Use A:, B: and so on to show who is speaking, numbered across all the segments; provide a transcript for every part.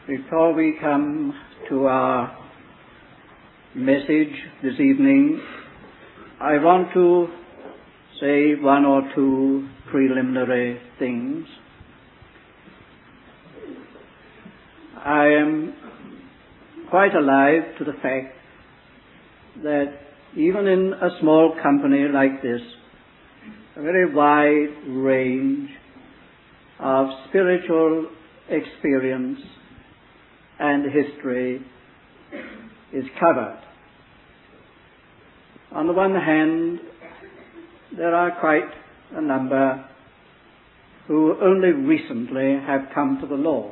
A: Before we come to our message this evening, I want to say one or two preliminary things. I am quite alive to the fact that even in a small company like this, a very wide range of spiritual experience and history is covered. On the one hand, there are quite a number who only recently have come to the Lord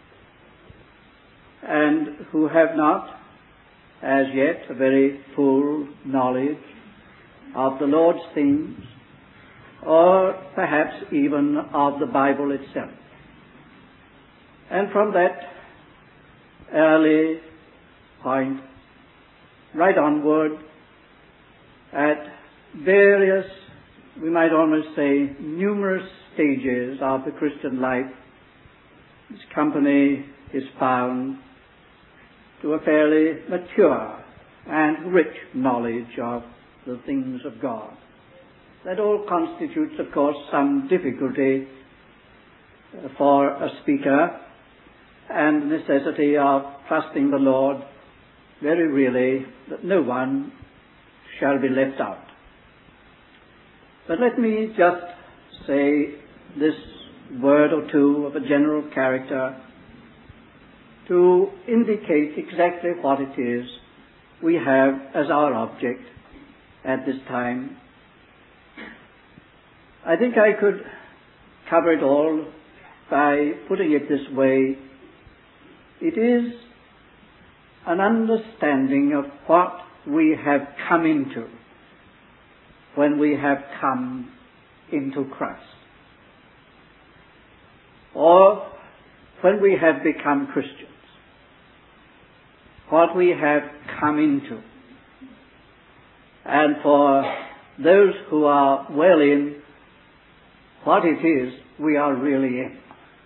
A: and who have not as yet a very full knowledge of the Lord's things, or perhaps even of the Bible itself. And from that early point, right onward, at various, we might almost say, numerous stages of the Christian life, this company is found to a fairly mature and rich knowledge of the things of God. That all constitutes, of course, some difficulty for a speaker, and the necessity of trusting the Lord very really that no one shall be left out. But let me just say this word or two of a general character to indicate exactly what it is we have as our object at this time. I think I could cover it all by putting it this way. It is an understanding of what we have come into when we have come into Christ, or when we have become Christians, what we have come into. And for those who are well in, what it is we are really in.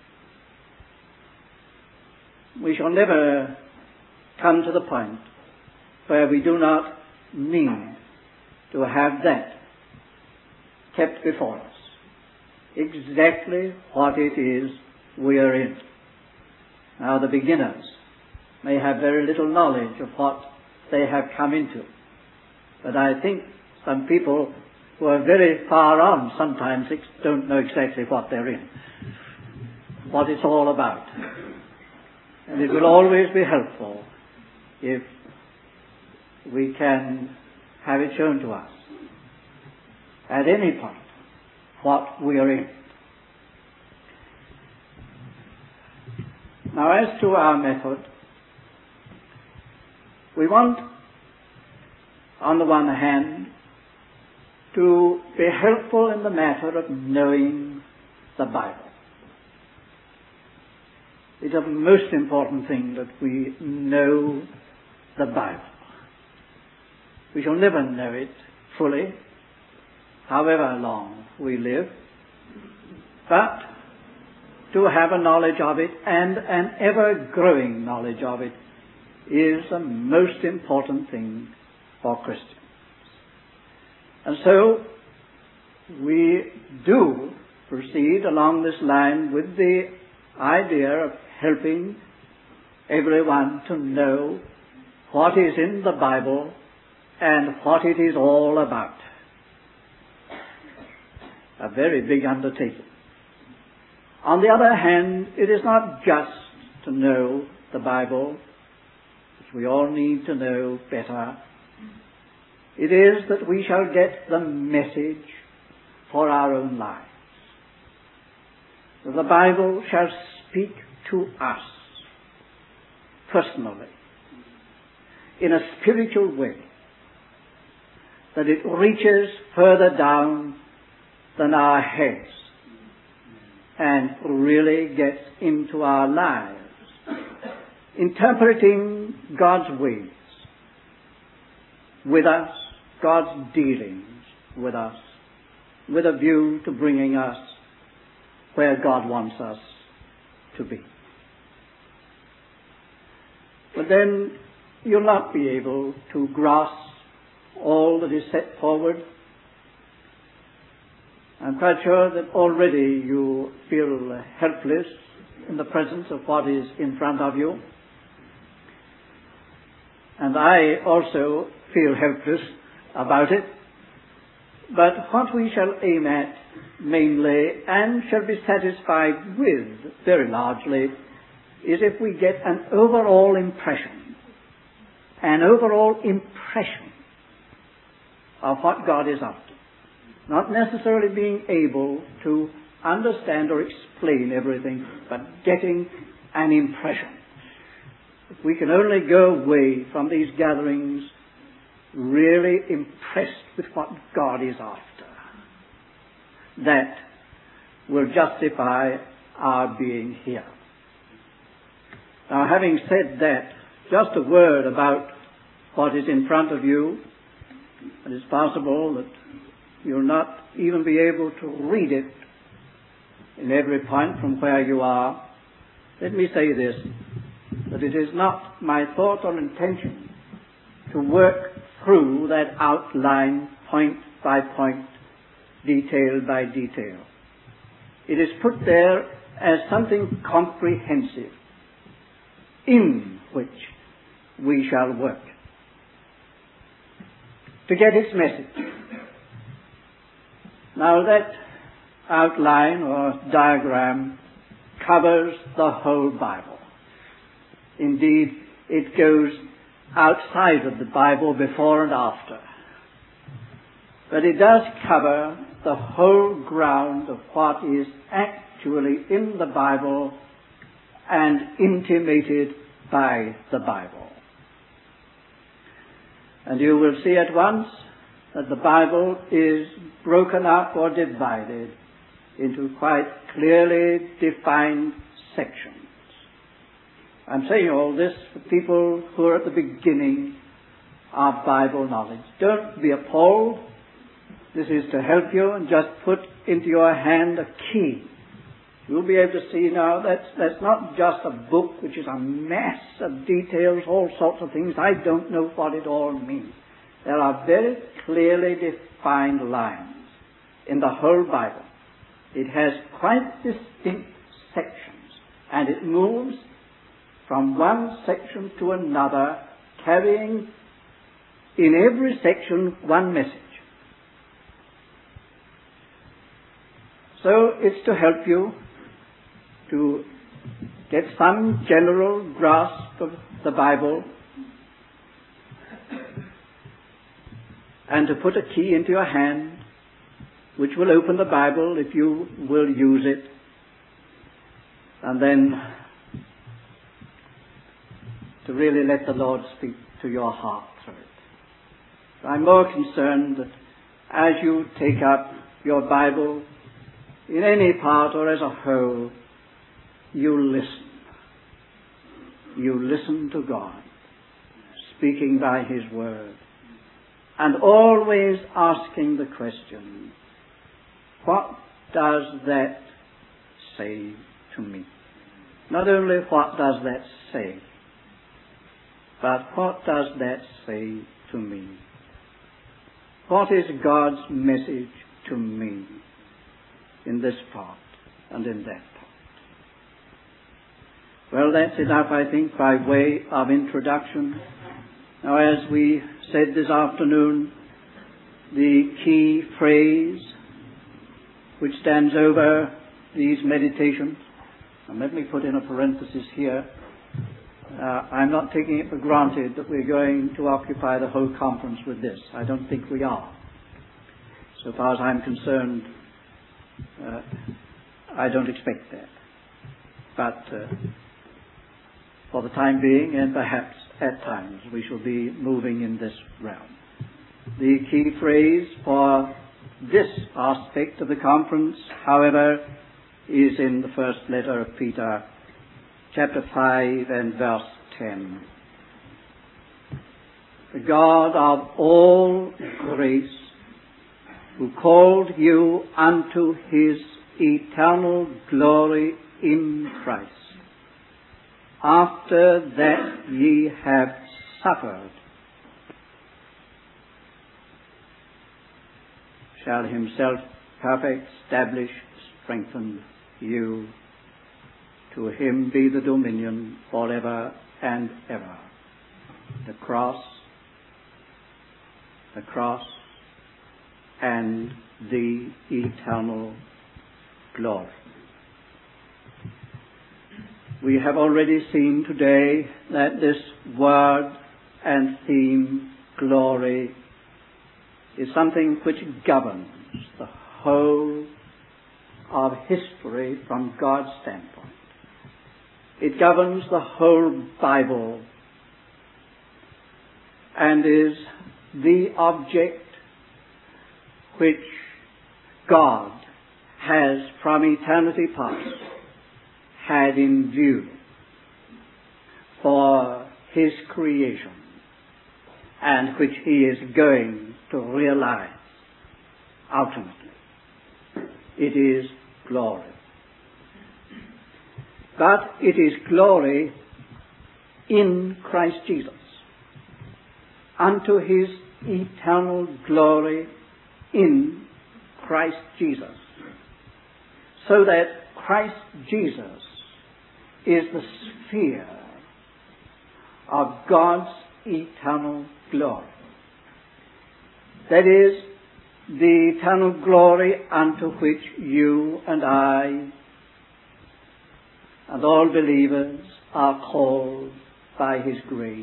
A: We shall never come to the point where we do not need to have that kept before us. Exactly what it is we are in. Now the beginners may have very little knowledge of what they have come into. But I think some people who are very far on sometimes don't know exactly what they're in, what it's all about. And it will always be helpful if we can have it shown to us at any point what we are in. Now, as to our method, we want, on the one hand, to be helpful in the matter of knowing the Bible. It's a most important thing that we know the Bible. We shall never know it fully, however long we live, but to have a knowledge of it, and an ever-growing knowledge of it, is a most important thing for Christians. And so we do proceed along this line with the idea of helping everyone to know what is in the Bible and what it is all about. A very big undertaking. On the other hand, it is not just to know the Bible, which we all need to know better. It is that we shall get the message for our own lives. The Bible shall speak to us personally, in a spiritual way, that it reaches further down than our heads and really gets into our lives, interpreting God's ways with us, God's dealings with us, with a view to bringing us where God wants us to be. then you'll not be able to grasp all that is set forward. I'm quite sure that already you feel helpless in the presence of what is in front of you. And I also feel helpless about it. But what we shall aim at mainly, and shall be satisfied with very largely, is if we get an overall impression of what God is after. Not necessarily being able to understand or explain everything, but getting an impression. If we can only go away from these gatherings really impressed with what God is after, that will justify our being here. Now, having said that, just a word about what is in front of you. It is possible that you'll not even be able to read it in every point from where you are. Let me say this, that it is not my thought or intention to work through that outline point by point, detail by detail. It is put there as something comprehensive in which we shall work to get its message. Now that outline or diagram covers the whole Bible. Indeed, it goes outside of the Bible before and after. But it does cover the whole ground of what is actually in the Bible and intimated by the Bible. And you will see at once that the Bible is broken up or divided into quite clearly defined sections. I'm saying all this for people who are at the beginning of Bible knowledge. Don't be appalled. This is to help you, and just put into your hand a key. You'll be able to see now that's not just a book which is a mass of details, all sorts of things. I don't know what it all means. There are very clearly defined lines in the whole Bible. It has quite distinct sections, and it moves from one section to another, carrying in every section one message. So it's to help you to get some general grasp of the Bible and to put a key into your hand which will open the Bible if you will use it, and then to really let the Lord speak to your heart through it. I'm more concerned that as you take up your Bible in any part or as a whole, you listen. You listen to God, speaking by His Word, and always asking the question, what does that say to me? Not only what does that say, but what does that say to me? What is God's message to me in this part and in that part? Well, that's enough, I think, by way of introduction. Now, as we said this afternoon, the key phrase which stands over these meditations, and let me put in a parenthesis here, I'm not taking it for granted that we're going to occupy the whole conference with this. I don't think we are. So far as I'm concerned, I don't expect that. But for the time being, and perhaps at times, we shall be moving in this realm. The key phrase for this aspect of the conference, however, is in the first letter of Peter, chapter 5 and verse 10. The God of all grace, who called you unto His eternal glory in Christ, after that ye have suffered, shall himself perfect, establish, strengthen you. To him be the dominion forever and ever. The cross, and the eternal glory. We have already seen today that this word and theme, glory, is something which governs the whole of history from God's standpoint. It governs the whole Bible and is the object which God has from eternity past had in view for his creation, and which he is going to realize ultimately. It is glory. But it is glory in Christ Jesus, unto his eternal glory in Christ Jesus, so that Christ Jesus is the sphere of God's eternal glory. That is, the eternal glory unto which you and I and all believers are called by his grace,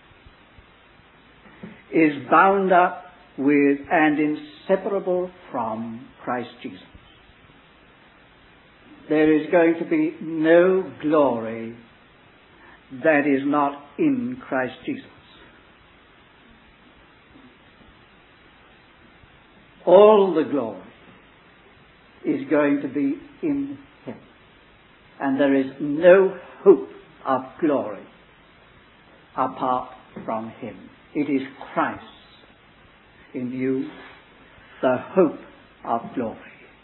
A: is bound up with and inseparable from Christ Jesus. There is going to be no glory that is not in Christ Jesus. All the glory is going to be in him. And there is no hope of glory apart from him. It is Christ in you, the hope of glory.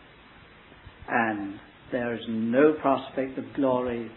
A: And there is no prospect of glory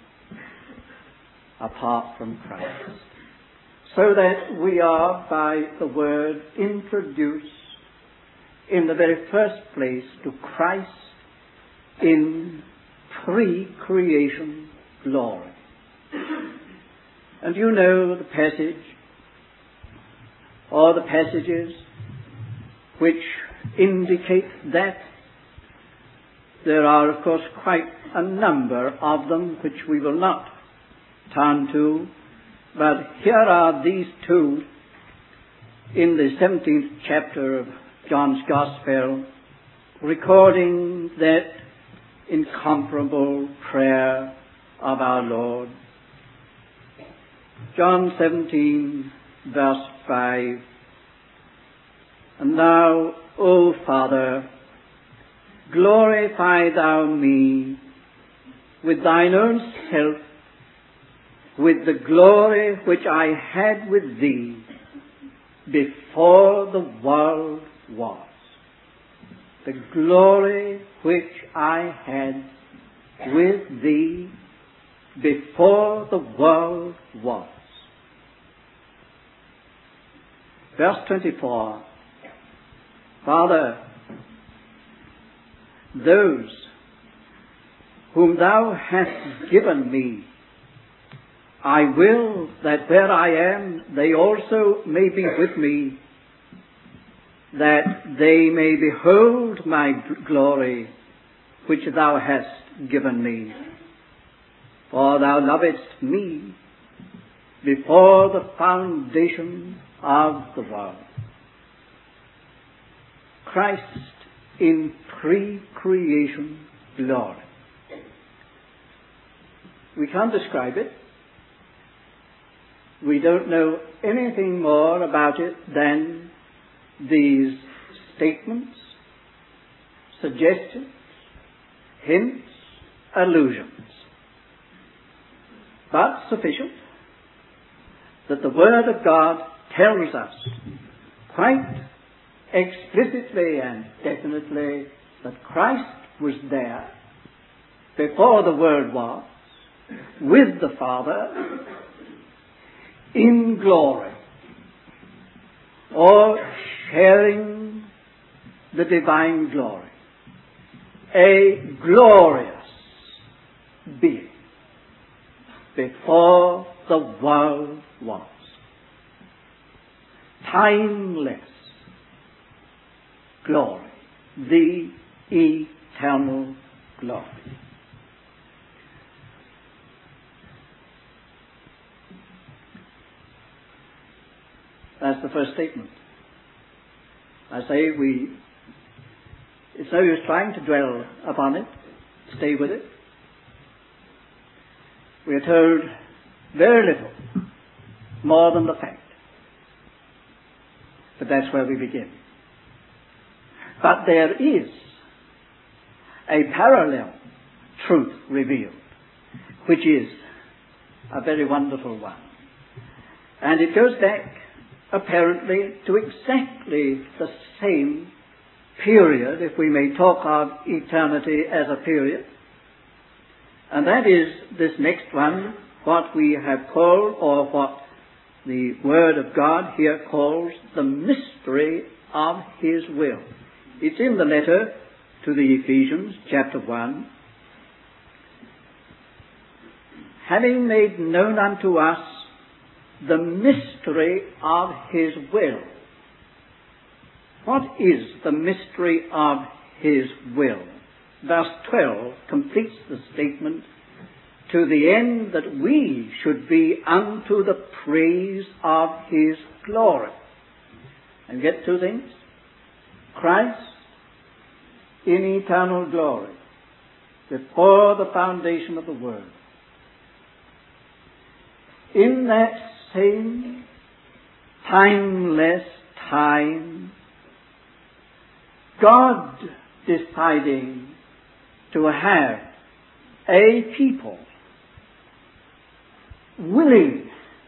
A: apart from Christ. So that we are, by the word, introduced in the very first place to Christ in pre-creation glory. And you know the passage, or the passages, which indicate that. There are, of course, quite a number of them which we will not turn to, but here are these two in the 17th chapter of John's Gospel, recording that incomparable prayer of our Lord. John 17, verse 5. And now, O Father, glorify thou me with thine own self, with the glory which I had with thee before the world was. The glory which I had with thee before the world was. Verse 24. Father, those whom thou hast given me, I will that where I am they also may be with me, that they may behold my glory which thou hast given me. For thou lovest me before the foundation of the world. Christ in pre-creation glory. We can't describe it. We don't know anything more about it than these statements, suggestions, hints, allusions. But sufficient that the Word of God tells us quite explicitly and definitely that Christ was there before the world was, with the Father in glory, or sharing the divine glory. A glorious being before the world was. Timeless glory, the eternal glory. That's the first statement. I say it's no use trying to dwell upon it, stay with it. We are told very little more than the fact. But that's where we begin. But there is a parallel truth revealed, which is a very wonderful one. And it goes back apparently to exactly the same period, if we may talk of eternity as a period. And that is this next one, what we have called, or what the Word of God here calls, the mystery of His will. It's in the letter to the Ephesians, chapter 1. Having made known unto us the mystery of His will. What is the mystery of His will? Verse 12 completes the statement, to the end that we should be unto the praise of His glory. And get two things. Christ in eternal glory before the foundation of the world. In that same timeless time, God deciding to have a people willing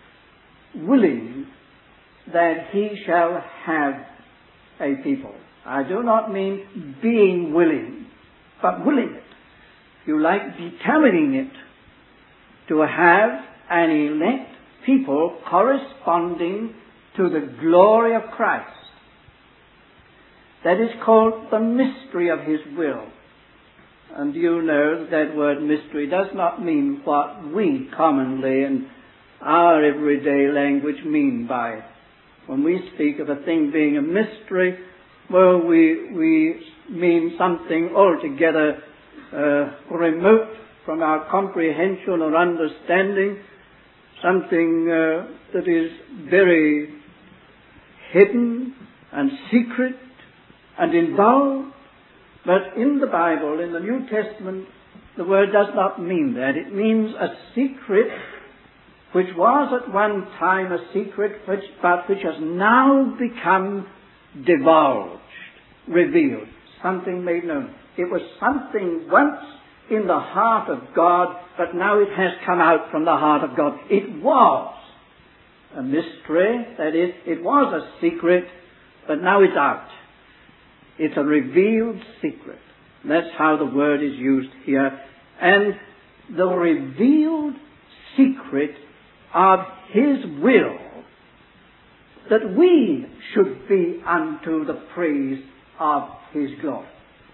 A: that He shall have a people. I do not mean being willing, but willing it. If you like, determining it to have an elect people corresponding to the glory of Christ. That is called the mystery of His will. And you know that word mystery does not mean what we commonly in our everyday language mean by it. When we speak of a thing being a mystery, well, we mean something altogether remote from our comprehension or understanding, something that is very hidden and secret and involved. But in the Bible, in the New Testament, the word does not mean that. It means a secret which was at one time a secret, but which has now become divulged, revealed, something made known. It was something once in the heart of God, but now it has come out from the heart of God. It was a mystery, that is, it was a secret, but now it's out. It's a revealed secret. That's how the word is used here. And the revealed secret of His will, that we should be unto the praise of His glory.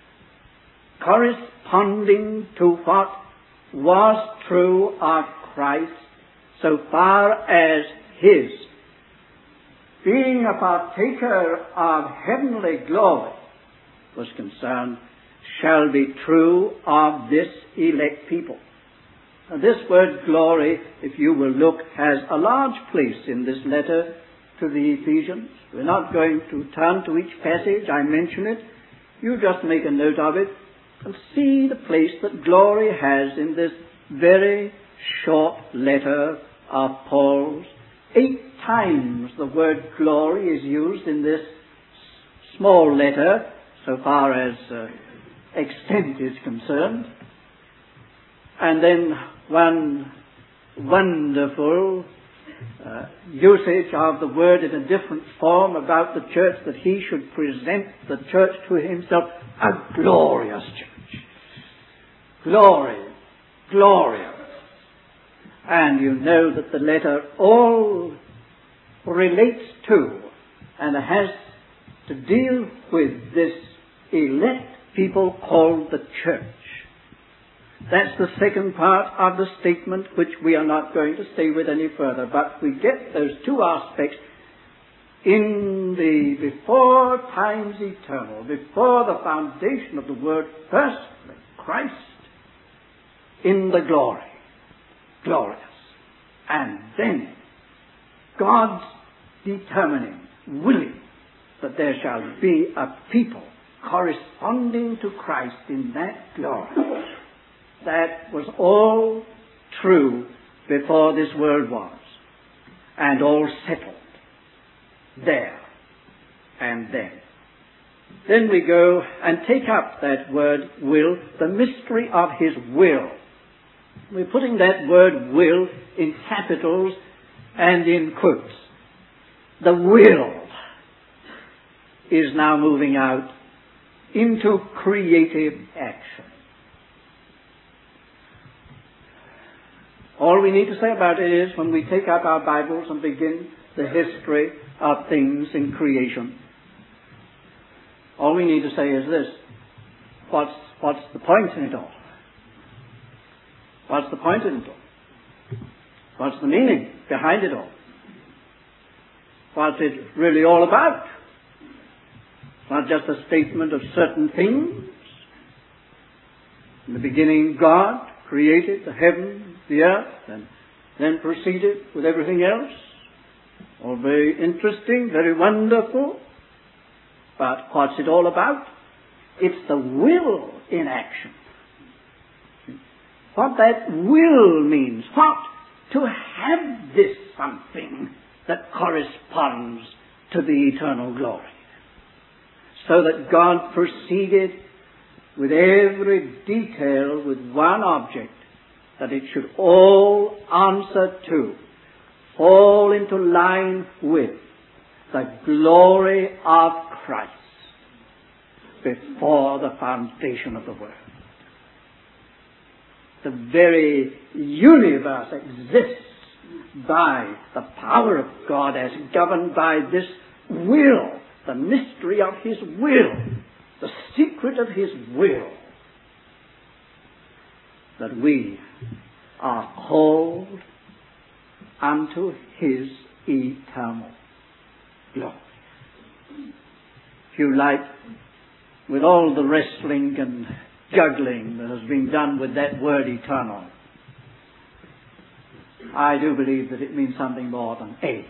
A: Corresponding to what was true of Christ, so far as His being a partaker of heavenly glory was concerned, shall be true of this elect people. Now, this word glory, if you will look, has a large place in this letter to the Ephesians. We're not going to turn to each passage. I mention it. You just make a note of it and see the place that glory has in this very short letter of Paul's. 8 times the word glory is used in this small letter, so far as extent is concerned. And then one wonderful usage of the word in a different form about the church, that he should present the church to himself a glorious church. Glory, glorious. And you know that the letter all relates to and has to deal with this elect people called the church. That's the second part of the statement, which we are not going to stay with any further. But we get those two aspects in the before times eternal, before the foundation of the world, firstly, Christ in the glory, glorious, and then God's determining, willing, that there shall be a people corresponding to Christ in that glory. That was all true before this world was, and all settled there and then. Then we go and take up that word will, the mystery of His will. We're putting that word will in capitals and in quotes. The will is now moving out into creative action. All we need to say about it is, when we take up our Bibles and begin the history of things in creation, all we need to say is this: what's the point in it all? What's the point in it all? What's the meaning behind it all? What's it really all about? It's not just a statement of certain things. In the beginning, God created the heaven, the earth, and then proceeded with everything else. All very interesting, very wonderful. But what's it all about? It's the will in action. What that will means. What? To have this something that corresponds to the eternal glory. So that God proceeded with every detail with one object, that it should all answer to, fall into line with the glory of Christ before the foundation of the world. The very universe exists by the power of God, as governed by this will, the mystery of His will, the secret of His will, that we are called unto His eternal glory. If you like, with all the wrestling and juggling that has been done with that word eternal, I do believe that it means something more than age.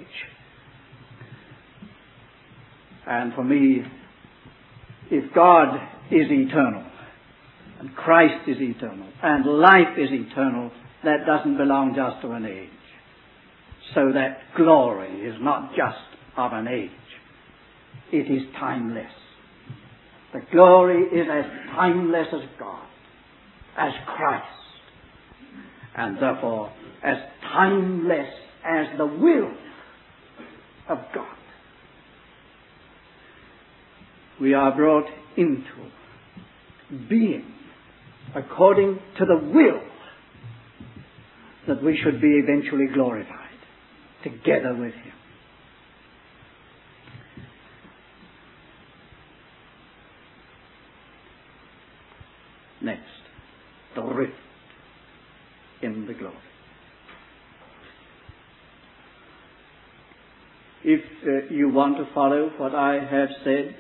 A: And for me, if God is eternal, and Christ is eternal, and life is eternal, that doesn't belong just to an age. So that glory is not just of an age. It is timeless. The glory is as timeless as God, as Christ, and therefore as timeless as the will of God. We are brought into being according to the will that we should be eventually glorified together with Him. Next, the rift in the glory. If you want to follow what I have said,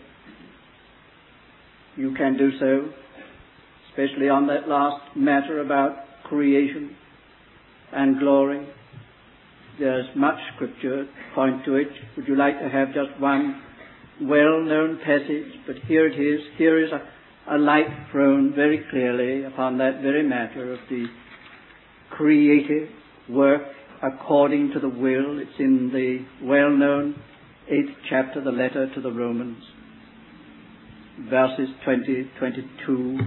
A: you can do so, especially on that last matter about creation and glory. There's much scripture to point to it. Would you like to have just one well-known passage? But here it is. Here is a light thrown very clearly upon that very matter of the creative work according to the will. It's in the well-known 8th chapter, the letter to the Romans, verses 20, 22.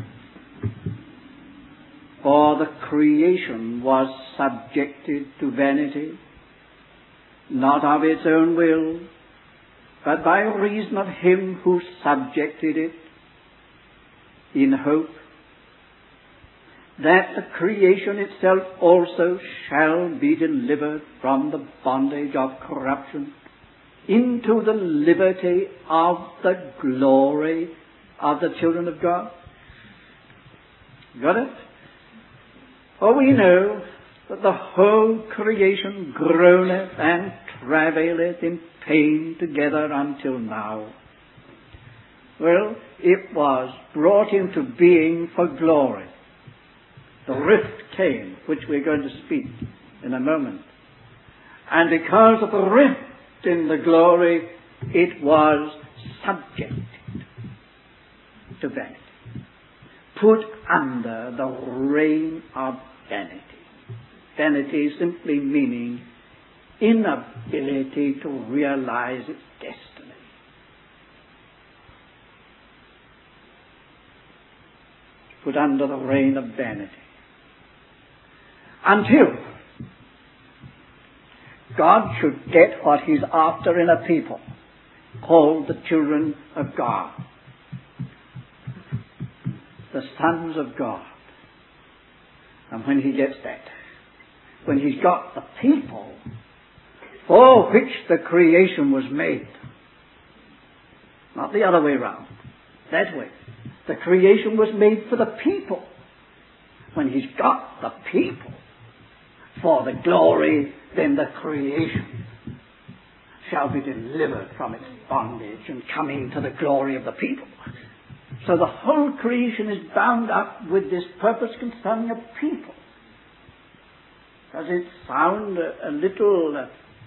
A: For the creation was subjected to vanity, not of its own will, but by reason of Him who subjected it, in hope that the creation itself also shall be delivered from the bondage of corruption into the liberty of the glory of the children of God. Got it? For we know that the whole creation groaneth and travaileth in pain together until now. Well, it was brought into being for glory. The rift came, which we're going to speak in a moment. And because of the rift in the glory, it was subjected to vanity. Put under the reign of vanity. Vanity simply meaning inability to realize its destiny. Put under the reign of vanity. Until God should get what He's after in a people called the children of God, the sons of God. And when He gets that, when He's got the people for which the creation was made, not the other way round, that way. The creation was made for the people. When He's got the people for the glory, then the creation shall be delivered from its bondage and come into the glory of the people. So the whole creation is bound up with this purpose concerning a people. Does it sound a little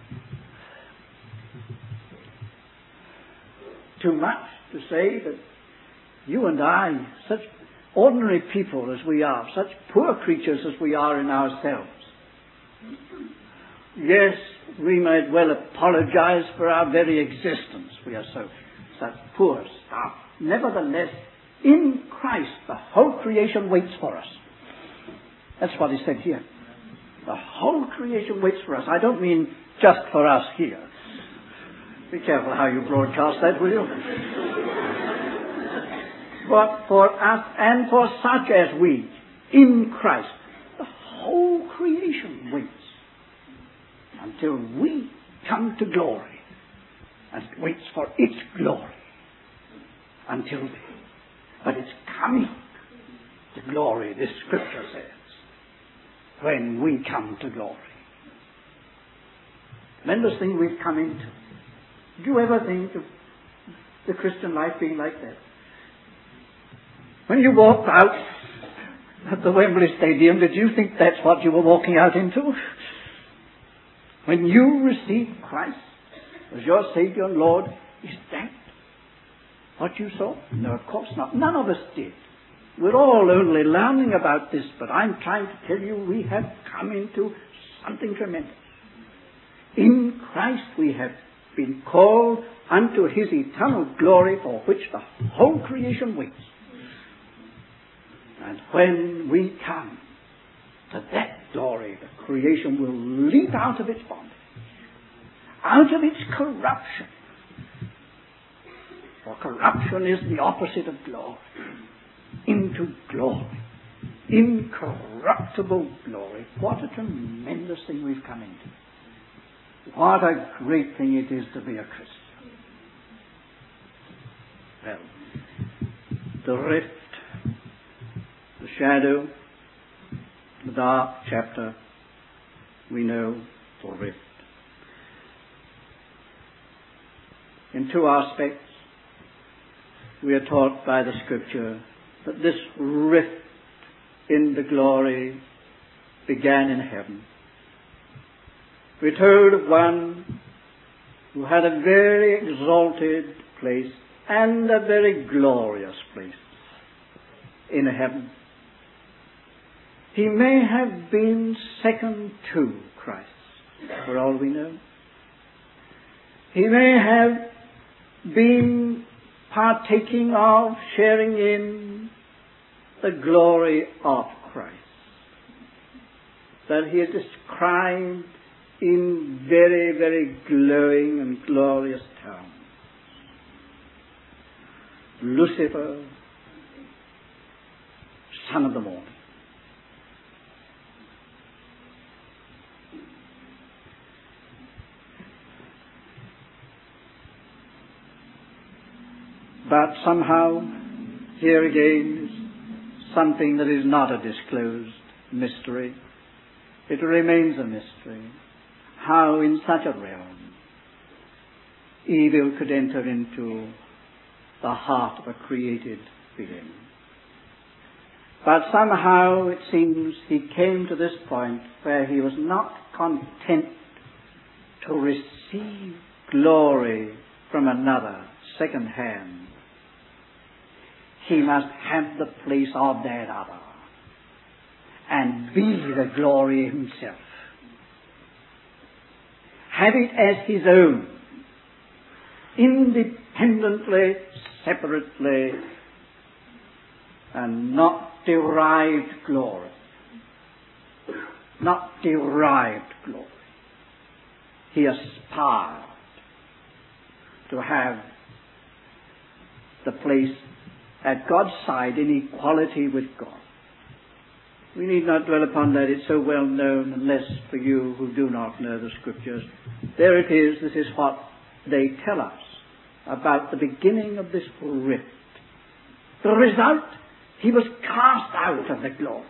A: too much to say that you and I, such ordinary people as we are, such poor creatures as we are in ourselves, yes, we might well apologize for our very existence. We are such poor stuff. Nevertheless, in Christ, the whole creation waits for us. That's what he said here. The whole creation waits for us. I don't mean just for us here. Be careful how you broadcast that, will you? But for us and for such as we, in Christ, the whole creation waits until we come to glory, and it waits for its glory until then. But it's coming to glory, this scripture says, when we come to glory. Tremendous thing we've come into. Did you ever think of the Christian life being like that? When you walked out at the Wembley Stadium, did you think that's what you were walking out into? When you received Christ as your Savior and Lord, is that what you saw? No, of course not. None of us did. We're all only learning about this, but I'm trying to tell you we have come into something tremendous. In Christ we have been called unto His eternal glory, for which the whole creation waits. And when we come to that glory, the creation will leap out of its bondage, out of its corruption. For corruption is the opposite of glory. Into glory. Incorruptible glory. What a tremendous thing we've come into. What a great thing it is to be a Christian. Well, the rift, the shadow, the dark chapter, we know the rift. In two aspects, we are taught by the Scripture that this rift in the glory began in heaven. We're told of one who had a very exalted place and a very glorious place in heaven. He may have been second to Christ, for all we know. He may have been partaking of, sharing in the glory of Christ, that he is described in very, very glowing and glorious terms. Lucifer, son of the morning. But somehow, here again is something that is not a disclosed mystery. It remains a mystery. How in such a realm evil could enter into the heart of a created being. But somehow it seems he came to this point where he was not content to receive glory from another, second hand. He must have the place of that other and be the glory himself. Have it as his own, independently, separately, and not derived glory. Not derived glory. He aspired to have the place at God's side in equality with God. We need not dwell upon that. It's so well known, unless for you who do not know the Scriptures. There it is. This is what they tell us about the beginning of this rift. The result, he was cast out of the glory.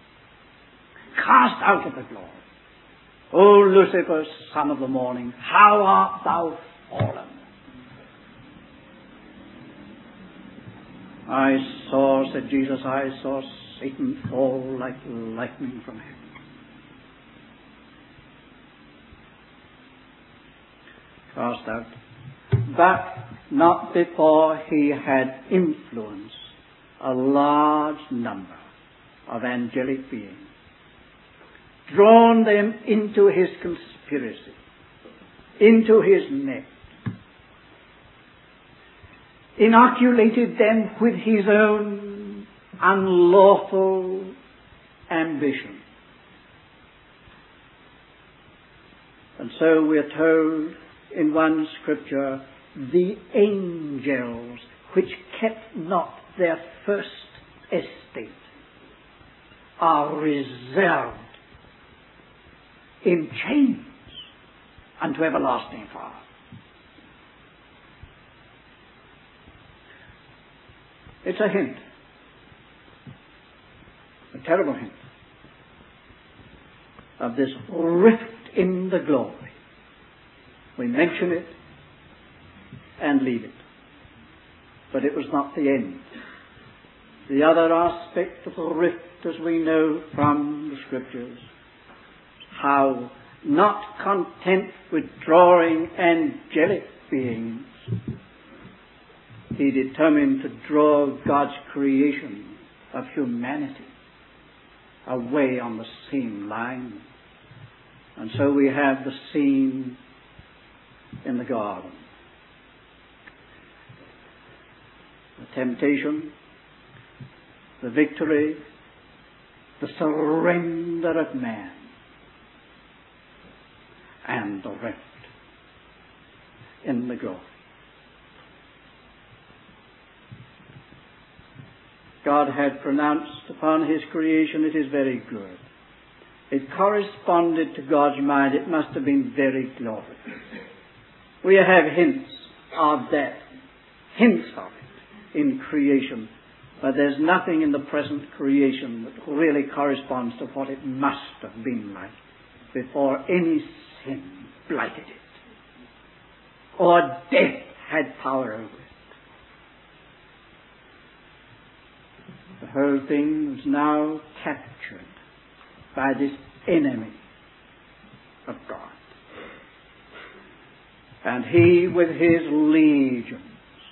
A: Cast out of the glory. O Lucifer, son of the morning, how art thou fallen? Said Jesus, I saw Satan fall like lightning from heaven. Cast out. But not before he had influenced a large number of angelic beings, drawn them into his conspiracy, into his net, inoculated them with his own unlawful ambition. And so we are told in one scripture, the angels which kept not their first estate are reserved in chains unto everlasting fire. It's a hint, a terrible hint of this rift in the glory. We mention it and leave it. But it was not the end. The other aspect of the rift, as we know from the Scriptures, how not content with drawing angelic beings, he determined to draw God's creation of humanity away on the same line. And so we have the scene in the garden. The temptation, the victory, the surrender of man, and the rift in the glory. God had pronounced upon his creation, it is very good. It corresponded to God's mind. It must have been very glorious. We have hints of that, hints of it in creation, but there's nothing in the present creation that really corresponds to what it must have been like before any sin blighted it or death had power over it. The whole thing is now captured by this enemy of God. And he with his legions,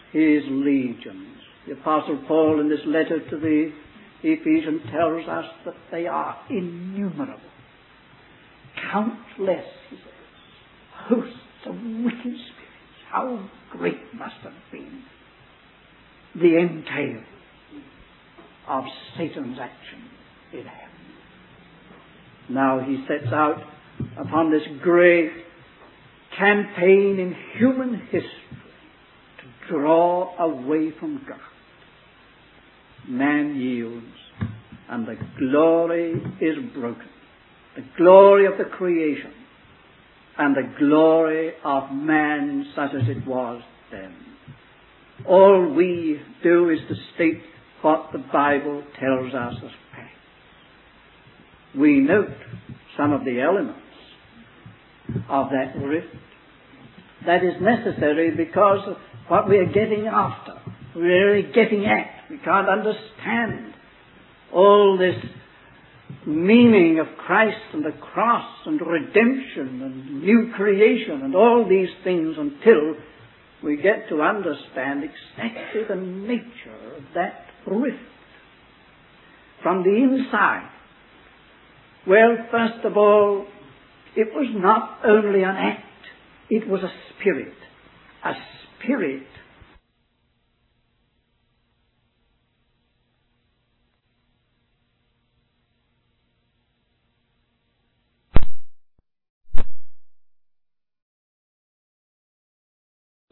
A: the Apostle Paul in this letter to the Ephesians tells us that they are innumerable, countless, he says, hosts of wicked spirits. How great must have been the entail of Satan's action in heaven. Now he sets out upon this great campaign in human history to draw away from God. Man yields, and the glory is broken. The glory of the creation and the glory of man such as it was then. All we do is to state what the Bible tells us as fact. We note some of the elements of that rift. That is necessary because of what we are getting after. We're really getting at. We can't understand all this meaning of Christ and the cross and redemption and new creation and all these things until we get to understand exactly the nature of that rift from the inside. Well, first of all, it was not only an act, it was a spirit